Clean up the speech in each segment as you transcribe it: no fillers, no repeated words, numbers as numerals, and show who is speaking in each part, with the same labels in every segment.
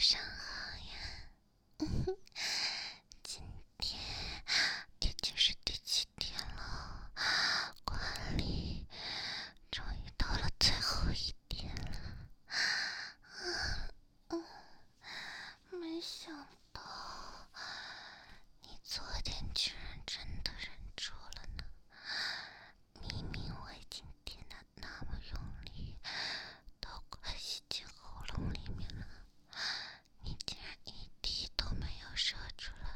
Speaker 1: 上好呀。今天已经是第7天了，管理终于到了最后一天了。没想到你昨天居然真的忍住了呢。明明我已经点的那么用力，都快吸进喉咙里面了，你竟然一滴都没有射出来。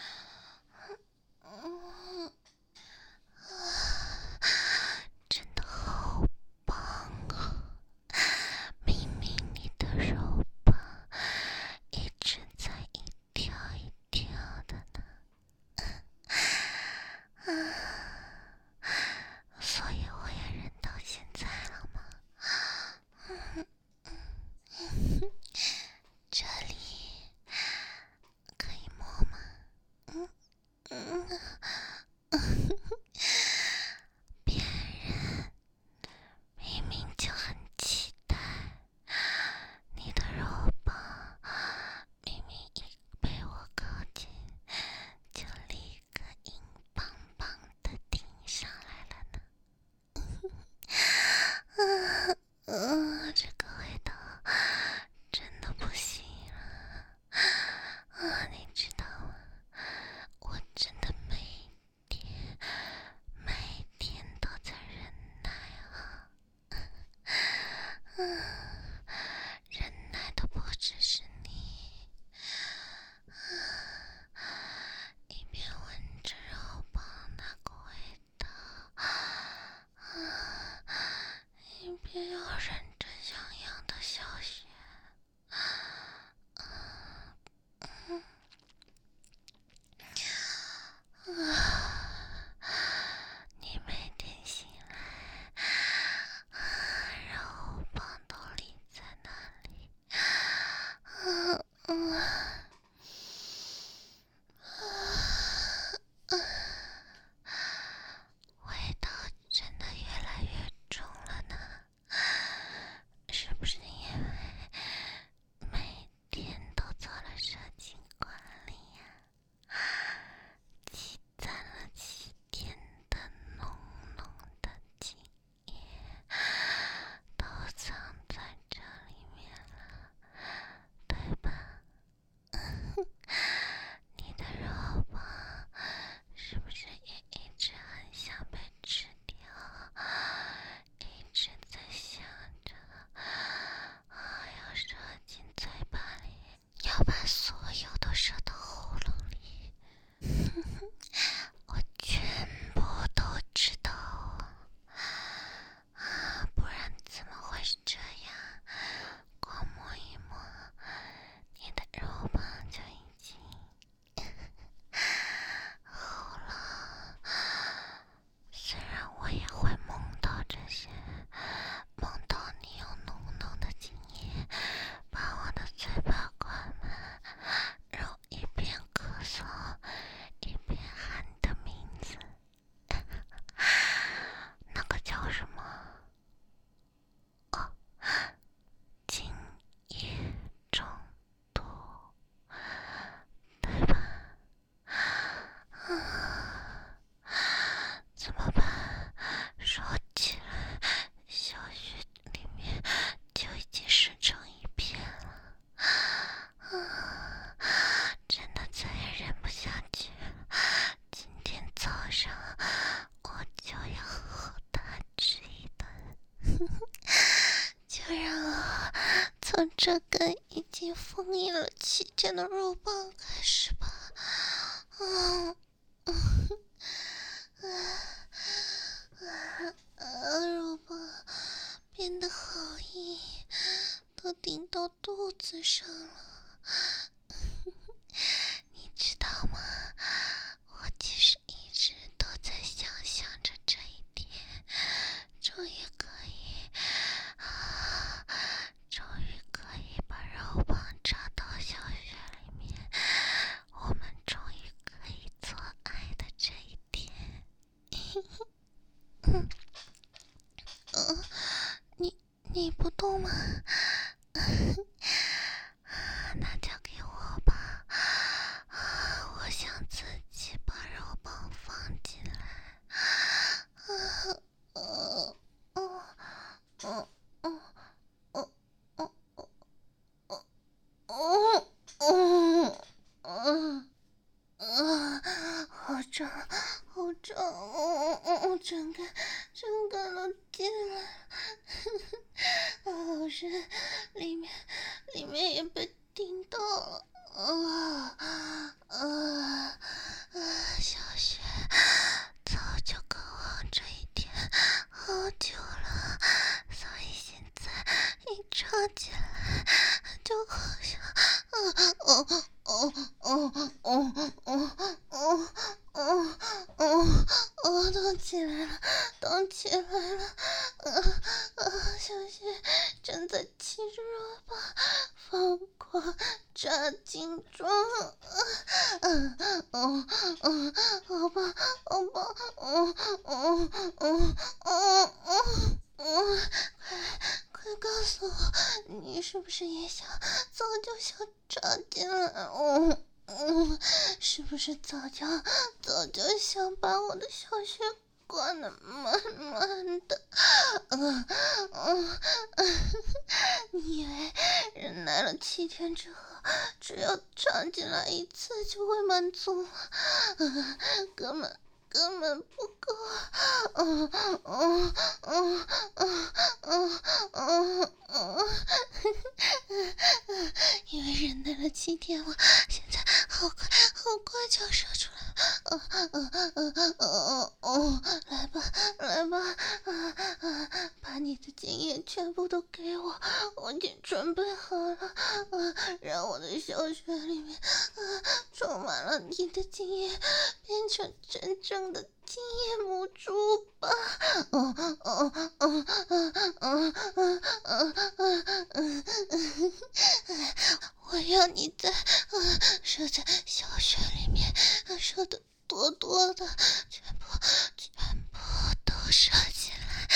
Speaker 1: 真的好棒啊！明明你的肉棒一直在一跳一跳的呢。所以我也忍到现在了吗？这里可以摸吗？别人明明就很期待，你的肉棒明明一被我靠近，就立刻硬邦邦的顶上来了呢。这个味道真的不行了。你知道吗？我真的每天都在忍耐啊。忍耐的不只是你，一边闻着肉棒那股味道，一边又忍着想要的小雪。你每天醒来，肉棒都立在那里，味道真的越来越重了呢。是不是因为每天都做了射精管理呀？积攒了7天的浓浓的精液都藏在这里面了，对吧？你的肉棒是不是也一直很想被吃掉？一直在想着要射进嘴巴里，要把所有都射到喉咙里。我全部都知道不然怎么会是这样？光摸一摸，你的肉棒就已经好了。虽然我也会梦到这些，梦到你用浓浓的精液把我的嘴巴灌满，然后一边咳嗽一边喊你的名字。那个叫什么？哦，精液中毒，对吧？怎么办？说起来，小穴里面就已经湿成一片了。真的再也忍不下去了。今天早上我就要好大吃一顿。就让我从这根已经封印了7天的肉棒开始吧。肉棒变得好硬，都顶到肚子上了。你知道吗？我其实一直都在想象着这一天，终于可以把肉棒插到小穴里面，我们终于可以做爱的这一天。你不动吗？那整个都进来了，好深，里面也被顶到了。小雪早就渴望这一天好久了，所以现在一插进来就好像动起来了，小雪正在亲热吧，疯狂扎精装，好吧，快告诉我，你是不是也想早就想扎进来？是不是早就想把我的小穴灌得满满的？你以为人来了7天之后，只要插进来一次就会满足吗？根本不够。因为忍耐了7天了，现在好快就要射出来了。来吧，把你的精液全部都给我，我已经准备好了。让我的小穴里面充满了你的精液，变成真正的精液母猪吧。我要你射在小穴里面，射的多的，全部都射进来。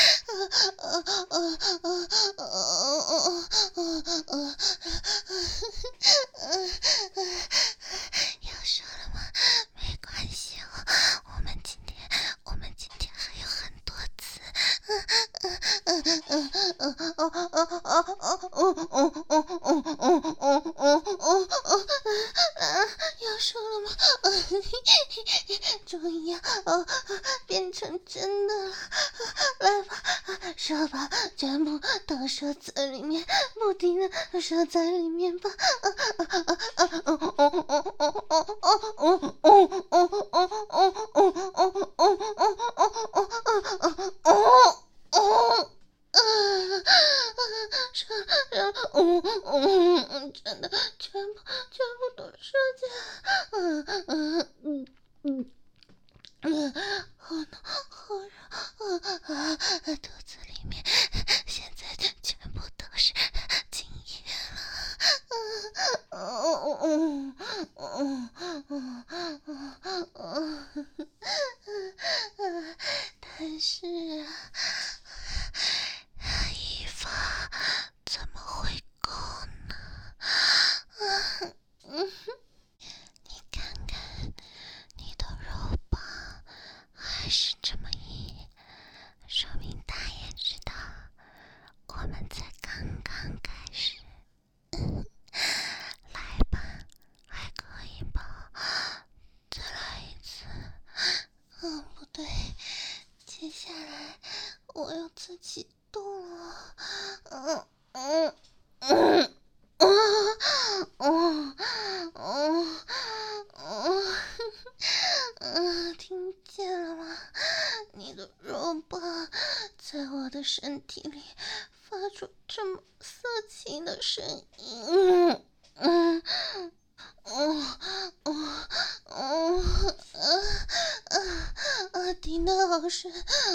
Speaker 1: 要射了吗？没关系哦，我们今天还有很多次。要射了吗？终于要变成真的了，来吧，射吧，全部都射在里面，不停的射在里面吧。真的全部都射进来。好热，肚子里面现在全部都是精液了。但是一发怎么会够呢？你看看你的肉棒还是这么硬，说明大爷知道我们才刚刚开始。来吧，还可以吧，再来一次。不对，接下来我要自己动了。听见了吗？你的肉棒在我的身体里发出这么色情的声音。听得好深。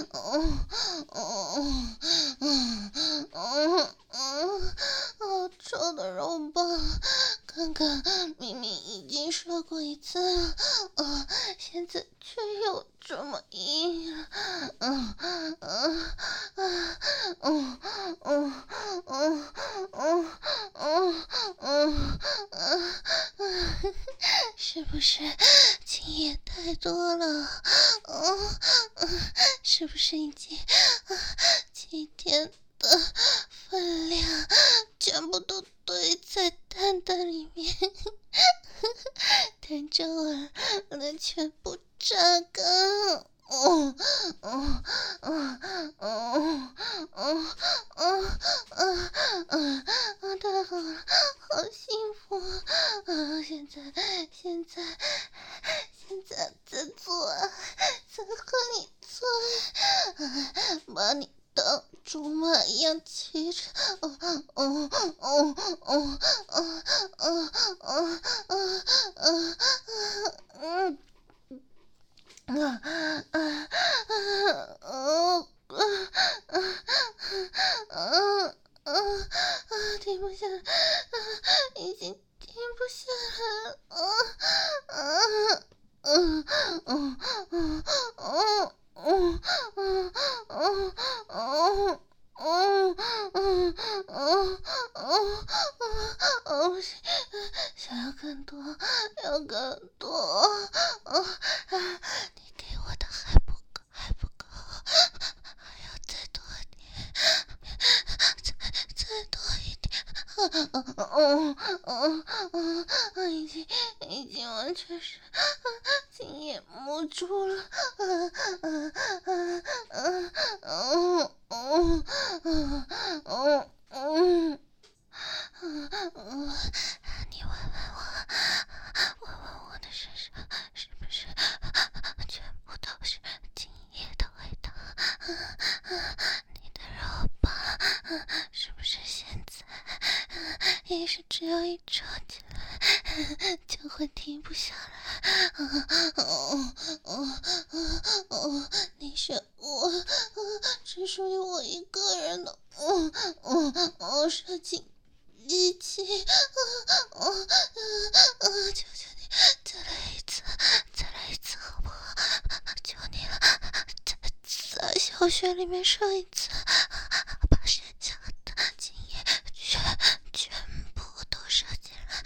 Speaker 1: 好臭的肉棒，刚刚明明已经说过一次了，现在却又这么硬了。是不是精液太多了？是不是已经7天的分量全部都堆在蛋蛋里面，等着我的全部榨干？ 太好了，好幸福啊！现在再做，再和你做，把你当竹马一样骑着，停不下来，已经停不下来了，不行，想要更多，要更多，你给我的还不够，还要再多一点，再多一点，已经完全是紧也木住了，你闻闻我的身上是不是全部都是精液的味道？你的肉棒是不是现在也是只要一抽起来就会停不下来？你是我，只属于我一个人的，射精机器，求求你，再来一次，好不好？求你了，在小穴里面射一次，把身上的精液全部都射进来，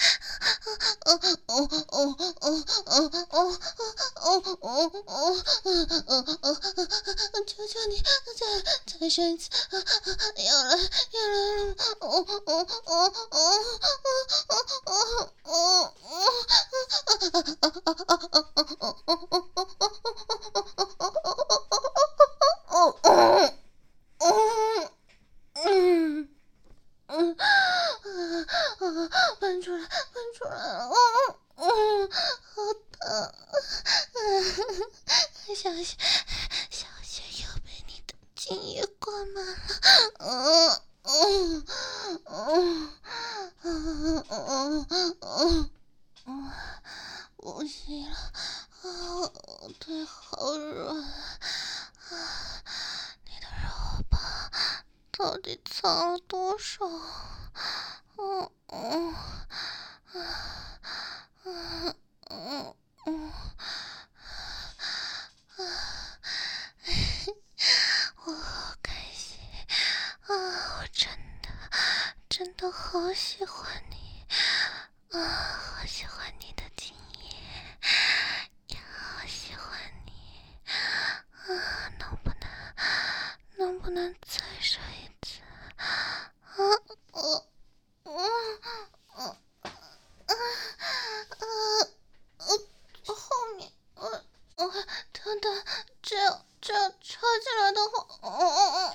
Speaker 1: 求求你，再射一次，要来了，喷出来了，好疼，小穴又被你的精液灌满了，不行了，我腿好软，你的肉棒到底藏了多少？我好开心我真的好喜欢你好喜欢你的精液，也好喜欢你能不能再射一次？后面等，这样插进来的话，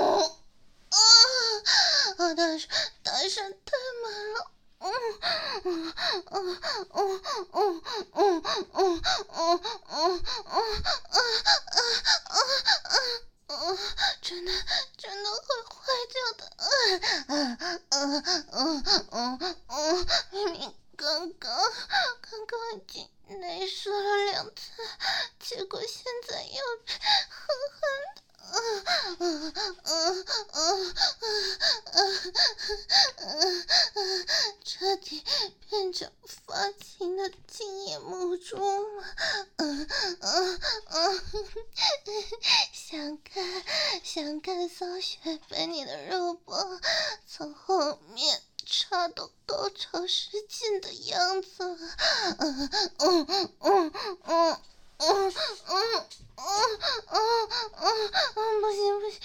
Speaker 1: 大声太满了，真的会坏掉的，明明刚刚已经内射了2次，结果现在又狠彻底变成发情的精液母猪吗？想看小雪被你的肉棒从后面插到高潮失禁的样子了，不行，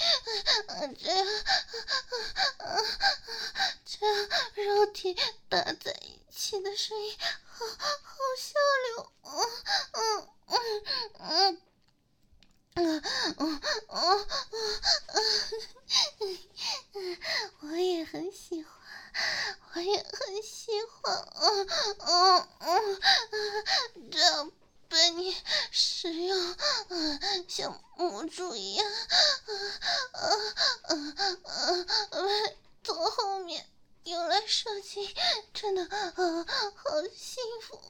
Speaker 1: 这肉体打在一起的声音好下流， 我也很喜欢，我也很喜欢，这样被你使用，像母猪一样，从后面用来射精，真的好幸福，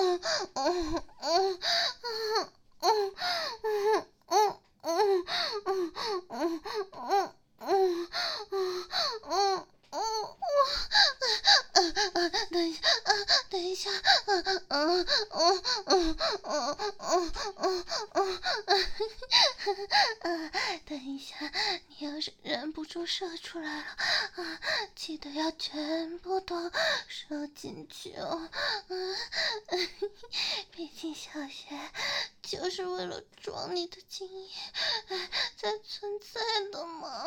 Speaker 1: 等一下，等一下，等一下，你要是忍不住射出来了，记得要全部都射进去哦。毕竟小学就是为了装你的精液才存在的嘛。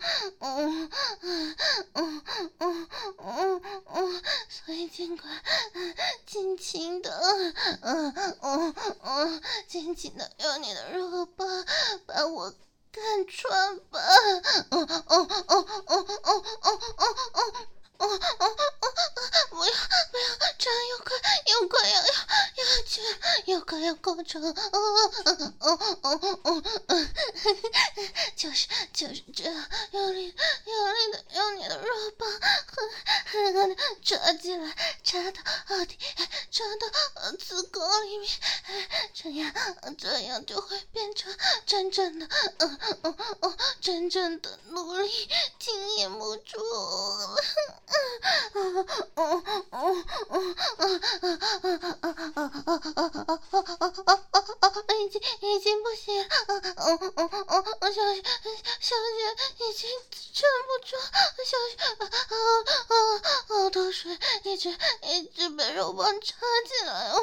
Speaker 1: 所以尽管尽情的，尽情的用你的肉把我干穿吧。不要，这样又快要去，又快要高潮，就是这样用力的用你的肉棒狠狠的插进来，插到子宫里面，这样就会变成真正的奴隶经验不住了。已经不行了，小雪已经撑不住，小雪好多水一直被肉棒插进来，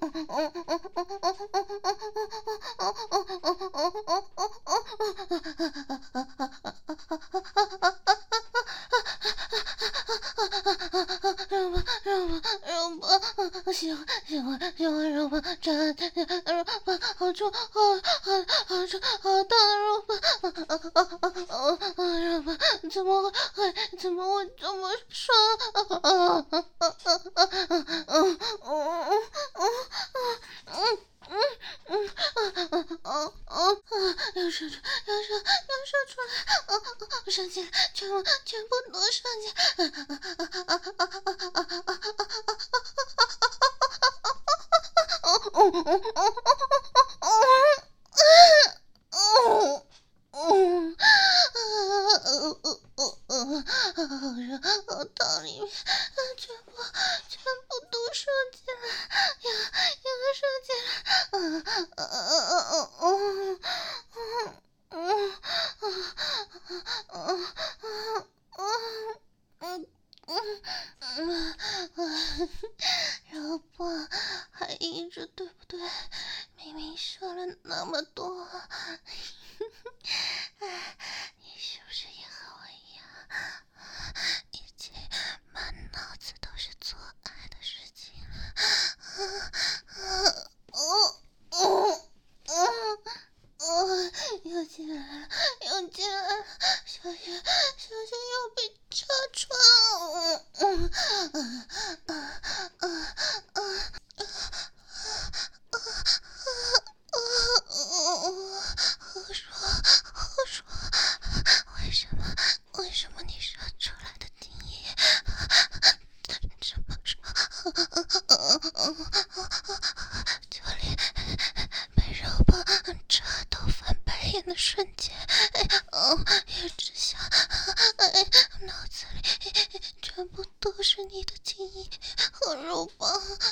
Speaker 1: 肉棒，喜欢肉棒，插肉棒，好重，好大的肉棒，肉棒怎么会这么爽？要射出来，射进来，全部都射进好到里面，全部都射进来，要射进肉棒还硬着，对不对？明明射了那么多，你是不是也和我一样，已经满脑子都是做爱的事情了？又进来了，小雪又被插穿了，好爽，为什么你射出来的精液这么爽？就连被肉棒插到翻白眼的瞬间，也只想，脑子里全部都是你的精液和肉棒，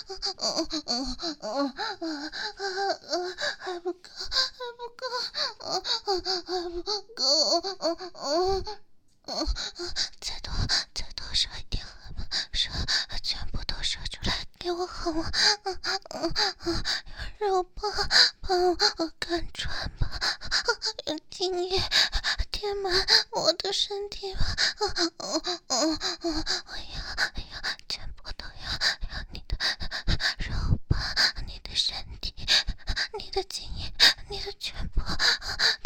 Speaker 1: 还不够，再多射一点好吗？全部都射出来给我好吗？肉棒把我干穿吧，用精液填满我的身体吧，我要全部都要你的肉棒，你的身体，你的精液，你的全部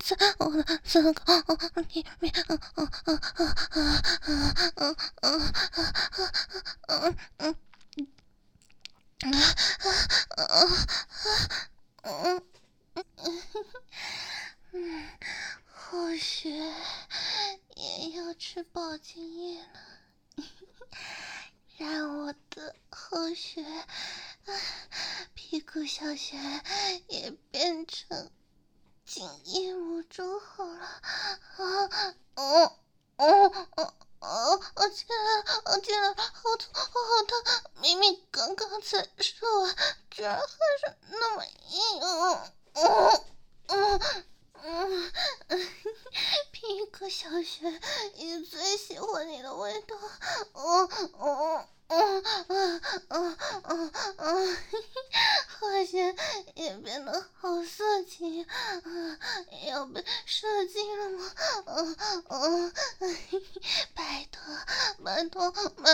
Speaker 1: 在我的子宫里面，或许也要吃保健液了，让我的后穴、屁股小穴也变成锦衣母猪好了。天啊，好痛，好痛！明明刚刚才说完，居然还是那么硬。屁股小穴也最喜欢你的味道。好像也变得好色情，要被射精了吗？拜托，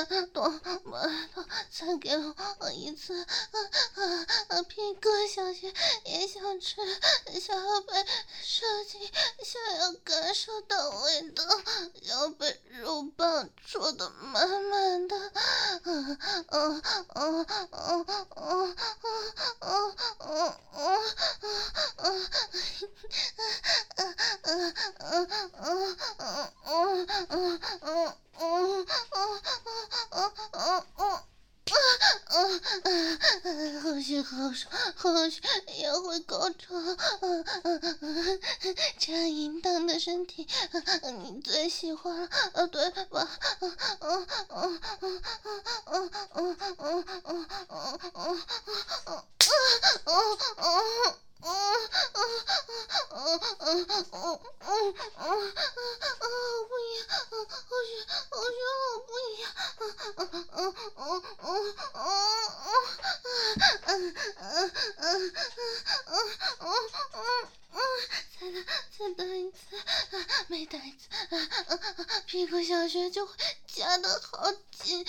Speaker 1: 再给我一次！屁股小穴也想吃，想要被射精，想要感受到味道，要被肉棒戳得满满的。好爽，或许也会高潮。这样淫荡的身体，你最喜欢了，对吧？再等一次，每等一次，屁股小穴就会夹得好紧。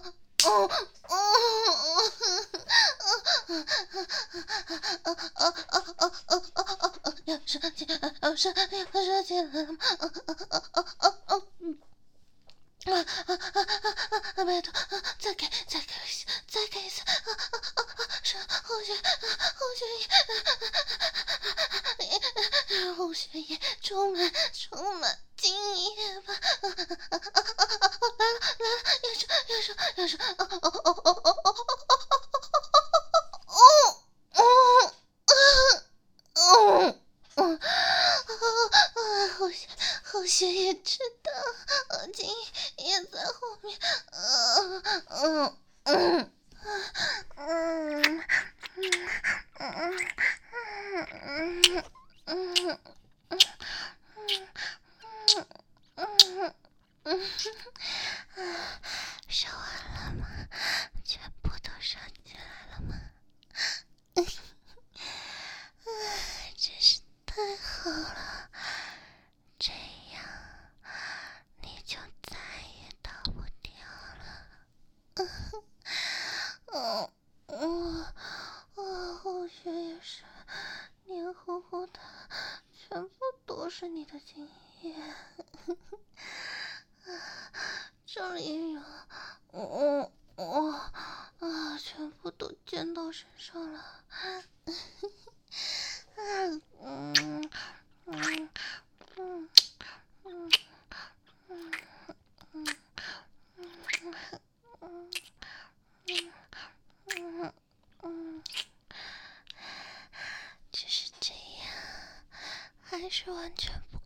Speaker 1: 要射精了吗？拜托，再给一次，后血液充满精液吧！来了，要射！后血也知道，精液也在后面。射完了吗？全部都射进来了吗？真是太好了，这样你就再也逃不掉了。后血也是黏糊糊的，全部都是你的精液。这里有，全部都溅到身上了。只是这样，还是完全不